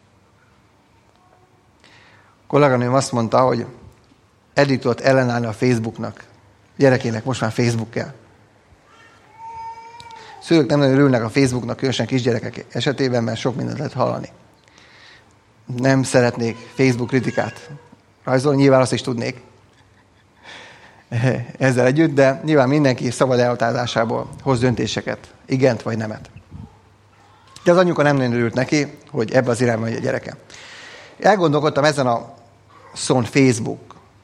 A kolléganőm azt mondta, hogy eddig tudott ellenállni a Facebooknak. Gyerekének most már Facebook kell. Szülők nem nagyon örülnek a Facebooknak, különösen kisgyerekek esetében, mert sok mindent lehet hallani. Nem szeretnék Facebook kritikát rajzolni, nyilván azt is tudnék ezzel együtt, de nyilván mindenki szabad elhatározásából hoz döntéseket, igent vagy nemet. De az anyuka nem nagyon örült neki, hogy ebbe az irányba megy a gyereke. Elgondolkodtam ezen a szón Facebook.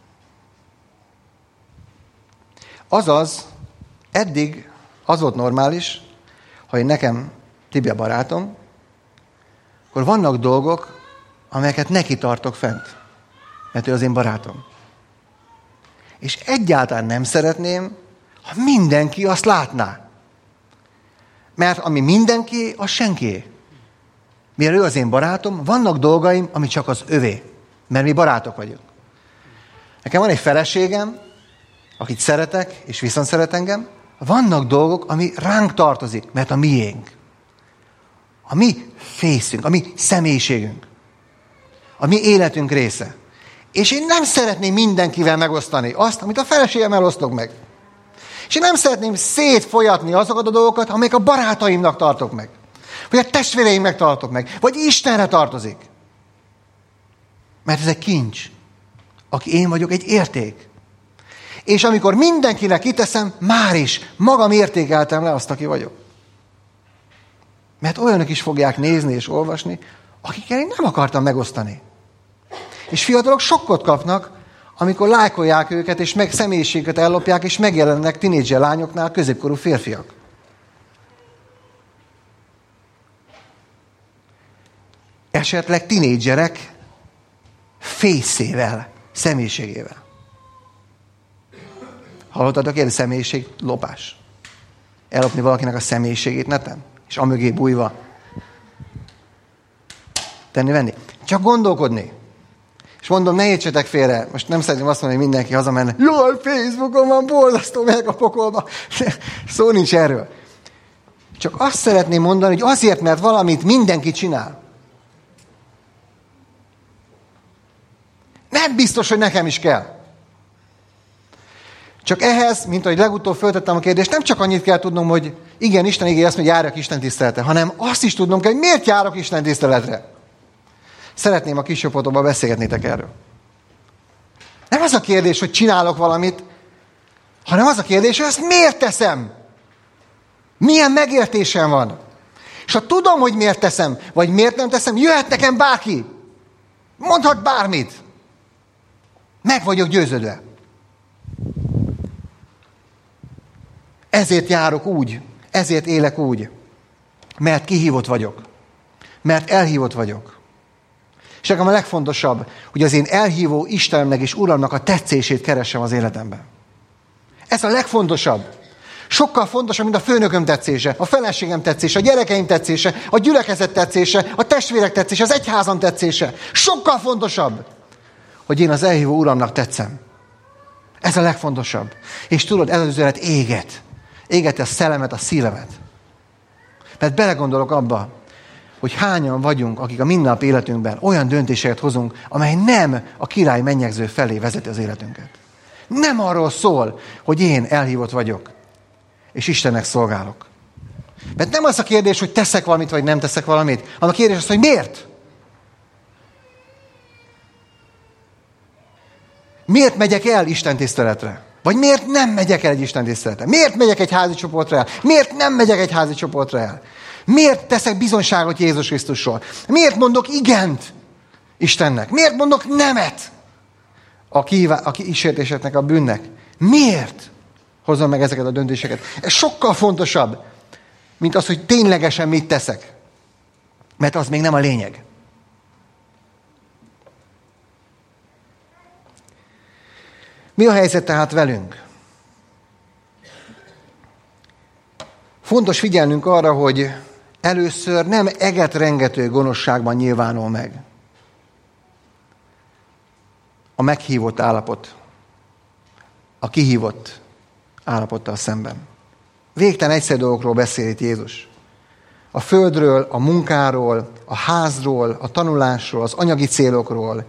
Azaz, eddig az volt normális, ha én nekem Tibi a barátom, akkor vannak dolgok, amelyeket neki tartok fent, mert ő az én barátom. És egyáltalán nem szeretném, ha mindenki azt látná. Mert ami mindenki, az senkié. Mivel ő az én barátom, vannak dolgaim, ami csak az övé, mert mi barátok vagyunk. Nekem van egy feleségem, akit szeretek, és viszont szeret engem, vannak dolgok, ami ránk tartozik, mert a miénk. A mi fészünk, a mi személyiségünk. A mi életünk része. És én nem szeretném mindenkivel megosztani azt, amit a feleségemmel osztok meg. És én nem szeretném szétfolyatni azokat a dolgokat, amelyek a barátaimnak tartok meg. Vagy a testvéreimnek tartok meg. Vagy Istenre tartozik. Mert ez egy kincs. Aki én vagyok, egy érték. És amikor mindenkinek kiteszem, már is magam értékeltem le azt, aki vagyok. Mert olyanok is fogják nézni és olvasni, akikkel én nem akartam megosztani. És fiatalok sokkot kapnak, amikor lájkolják őket, és meg személyiséget ellopják, és megjelennek tinédzser lányoknál középkorú férfiak. Esetleg tinédzserek fészével, személyiségével. Hallottatok ilyen személyiség lopás? Ellopni valakinek a személyiségét neten? És amögé bújva tenni-venni? Csak gondolkodni. És mondom, ne értsetek félre. Most nem szeretném azt mondani, hogy mindenki hazamenne. Jaj, Facebookon van, borzasztó, megyek a pokolba. Szó nincs erről. Csak azt szeretném mondani, hogy azért, mert valamit mindenki csinál. Nem biztos, hogy nekem is kell. Csak ehhez, mint ahogy legutóbb föltettem a kérdést, nem csak annyit kell tudnom, hogy igen, Isten igény azt mondja, hogy járjak Isten tiszteletre, hanem azt is tudnom kell, hogy miért járok Isten tiszteletre. Szeretném a kis csoportokban beszélgetnétek erről. Nem az a kérdés, hogy csinálok valamit, hanem az a kérdés, hogy ezt miért teszem? Milyen megértésem van? És ha tudom, hogy miért teszem, vagy miért nem teszem, jöhet nekem bárki. Mondhat bármit. Meg vagyok győződve. Ezért járok úgy, ezért élek úgy, mert kihívott vagyok, mert elhívott vagyok. És nekem a legfontosabb, hogy az én elhívó Istenemnek és Uramnak a tetszését keressem az életemben. Ez a legfontosabb. Sokkal fontosabb, mint a főnököm tetszése, a feleségem tetszése, a gyerekeim tetszése, a gyülekezet tetszése, a testvérek tetszése, az egyházam tetszése. Sokkal fontosabb, hogy én az elhívó Uramnak tetszem. Ez a legfontosabb. És tudod, ez az üzenet éget. Égeti a szellemet, a szívemet. Mert belegondolok abba, hogy hányan vagyunk, akik a mindennapi életünkben olyan döntéseket hozunk, amely nem a király mennyegző felé vezeti az életünket. Nem arról szól, hogy én elhívott vagyok, és Istennek szolgálok. Mert nem az a kérdés, hogy teszek valamit, vagy nem teszek valamit, hanem a kérdés az, hogy miért? Miért megyek el Isten tiszteletre? Vagy miért nem megyek el egy Isten tiszteletre? Miért megyek egy házi csoportra el? Miért nem megyek egy házi csoportra el? Miért teszek bizonyságot Jézus Krisztusról? Miért mondok igent Istennek? Miért mondok nemet a kísértéseknek, a bűnnek? Miért hozom meg ezeket a döntéseket? Ez sokkal fontosabb, mint az, hogy ténylegesen mit teszek. Mert az még nem a lényeg. Mi a helyzet tehát velünk? Fontos figyelnünk arra, hogy először nem egetrengető gonoszságban nyilvánul meg a meghívott állapot, a kihívott állapottal szemben. Végtelen egyszerű dolgokról beszél itt Jézus. A földről, a munkáról, a házról, a tanulásról, az anyagi célokról,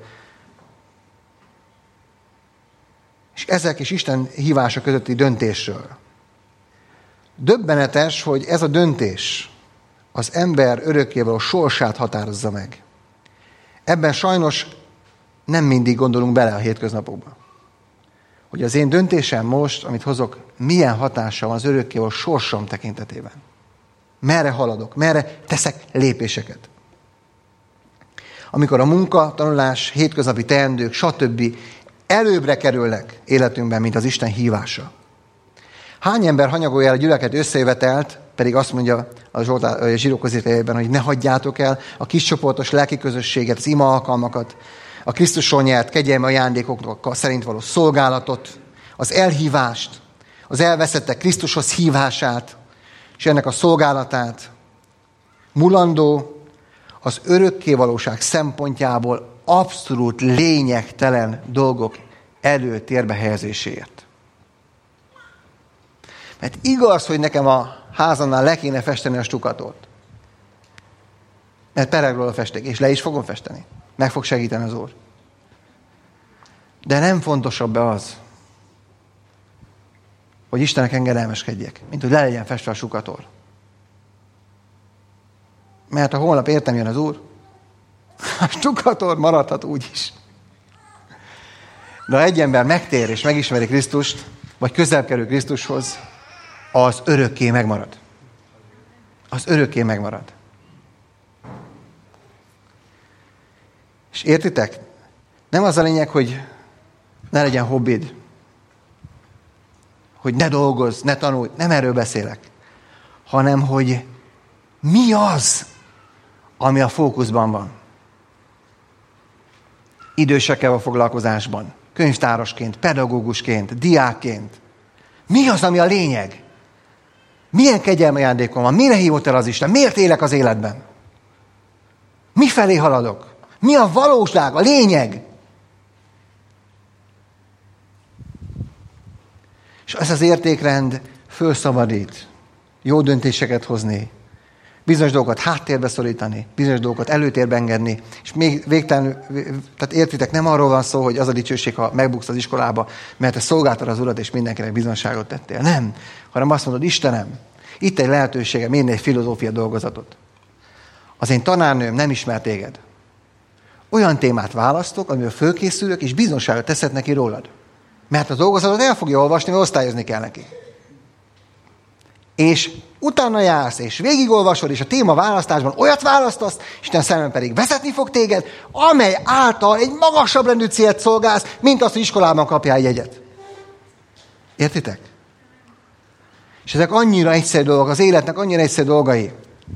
és ezek is Isten hívása közötti döntésről. Döbbenetes, hogy ez a döntés az ember örökkévaló sorsát határozza meg. Ebben sajnos nem mindig gondolunk bele a hétköznapokban. Hogy az én döntésem most, amit hozok, milyen hatása van az örökkévaló sorsom tekintetében. Merre haladok, merre teszek lépéseket. Amikor a munka, tanulás, hétköznapi teendők, stb. Előbbre kerülnek életünkben, mint az Isten hívása. Hány ember hanyagolja el a gyülekezet összejövetelt, pedig azt mondja a Zsidók közétejében, hogy ne hagyjátok el a kiscsoportos lelki közösséget, az ima alkalmakat, a Krisztusról nyert kegyelmi ajándékok szerint való szolgálatot, az elhívást, az elveszettek Krisztushoz hívását, és ennek a szolgálatát. Mulandó, az örökkévalóság szempontjából abszolút lényegtelen dolgok előtérbe helyezéséért. Mert igaz, hogy nekem a házamnál le kéne festeni a stukatót. Mert peregről a festék, és le is fogom festeni. Meg fog segíteni az Úr. De nem fontosabb az, hogy Istennek engedelmeskedjek, mint hogy le legyen festve a stukator. Mert ha holnap értem jön az Úr, a stukator maradhat úgy is. De ha egy ember megtér és megismeri Krisztust, vagy közel kerül Krisztushoz, az örökké megmarad. Az örökké megmarad. És értitek? Nem az a lényeg, hogy ne legyen hobbid, hogy ne dolgozz, ne tanulj, nem erről beszélek, hanem hogy mi az, ami a fókuszban van. Idősekkel a foglalkozásban, könyvtárosként, pedagógusként, diákként. Mi az, ami a lényeg? Milyen kegyelmi ajándékom van? Mire hívott el az Isten? Miért élek az életben? Mifelé haladok? Mi a valóság, a lényeg? És ez az értékrend fölszabadít, jó döntéseket hozni, bizonyos dolgokat háttérbe szorítani, bizonyos dolgokat előtérbe engedni, és még végtelenül, tehát értitek, nem arról van szó, hogy az a dicsőség, ha megbuksz az iskolába, mert te szolgáltad az Urat, és mindenkinek bizonyságot tettél. Nem, hanem azt mondod, Istenem, itt egy lehetőségem, én egy filozófia dolgozatot. Az én tanárnőm nem ismer téged. Olyan témát választok, amivel fölkészülök, és bizonyságot teszed neki rólad. Mert a dolgozatot el fogja olvasni, mert osztályozni kell neki. És utána jársz, és végigolvasod, és a téma választásban olyat választasz, Isten szemben pedig vezetni fog téged, amely által egy magasabb rendű célt szolgálsz, mint azt, hogy iskolában kapjál jegyet. Értitek? És ezek annyira egyszerű dolgok, az életnek annyira egyszerű dolgai.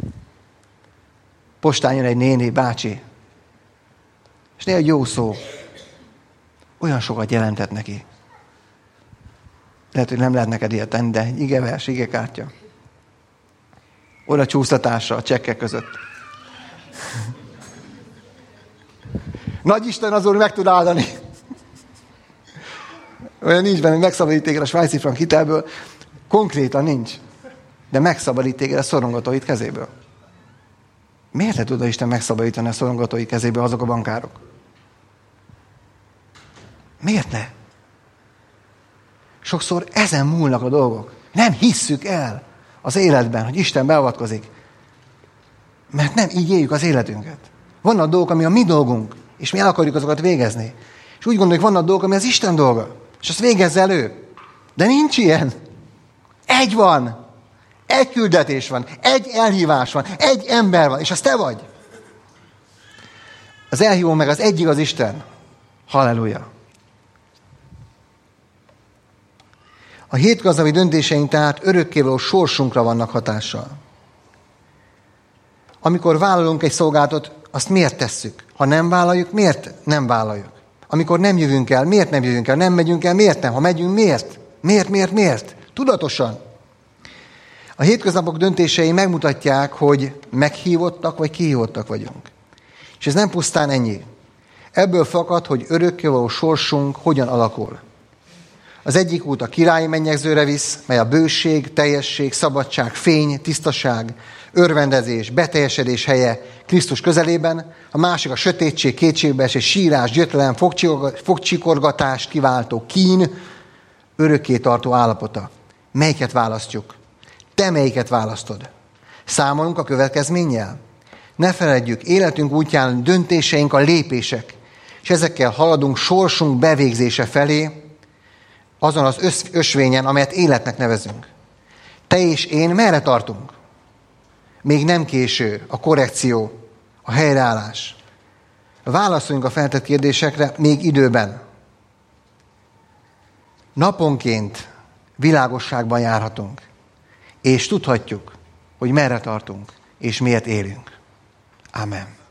Postán jön egy néni, bácsi, és néha egy jó szó. Olyan sokat jelentett neki. Lehet, hogy nem lehet neked ilyet tenni, de igevers, igekártya. Oda csúsztatásra a csekkek között. Nagy Isten az Úr meg tud áldani. Olyan nincs benne, hogy megszabadít téged a svájci frank hitelből. Konkrétan nincs. De megszabadít téged a szorongatóid kezéből. Miért le tud Isten megszabadítani a szorongatói kezéből azok a bankárok? Miért ne? Sokszor ezen múlnak a dolgok. Nem hisszük el az életben, hogy Isten beavatkozik. Mert nem így éljük az életünket. Vannak dolgok, ami a mi dolgunk, és mi el akarjuk azokat végezni. És úgy gondoljuk, vannak dolgok, ami az Isten dolga. És azt végezze elő. De nincs ilyen. Egy van. Egy küldetés van. Egy elhívás van. Egy ember van. És az te vagy. Az elhívó meg az egyik az Isten. Halleluja. A hétköznapi döntéseink tehát örökkévaló sorsunkra vannak hatással. Amikor vállalunk egy szolgálatot, azt miért tesszük? Ha nem vállaljuk, miért nem vállaljuk? Amikor nem jövünk el, miért nem jövünk el? Nem megyünk el, miért nem? Ha megyünk, miért? Miért? Tudatosan. A hétköznapok döntései megmutatják, hogy meghívottak vagy kihívottak vagyunk. És ez nem pusztán ennyi. Ebből fakad, hogy örökkévaló sorsunk hogyan alakul. Az egyik út a királyi mennyegzőre visz, mely a bőség, teljesség, szabadság, fény, tisztaság, örvendezés, beteljesedés helye Krisztus közelében, a másik a sötétség, kétségbeesés, sírás, gyötrelem, fogcsikorgatást kiváltó kín, örökké tartó állapota. Melyiket választjuk? Te melyiket választod? Számolunk a következménnyel? Ne feledjük, életünk útján döntéseink a lépések, és ezekkel haladunk sorsunk bevégzése felé, azon az ösvényen, amelyet életnek nevezünk. Te és én merre tartunk? Még nem késő a korrekció, a helyreállás. Válaszoljunk a feltett kérdésekre még időben. Naponként világosságban járhatunk, és tudhatjuk, hogy merre tartunk, és miért élünk. Amen.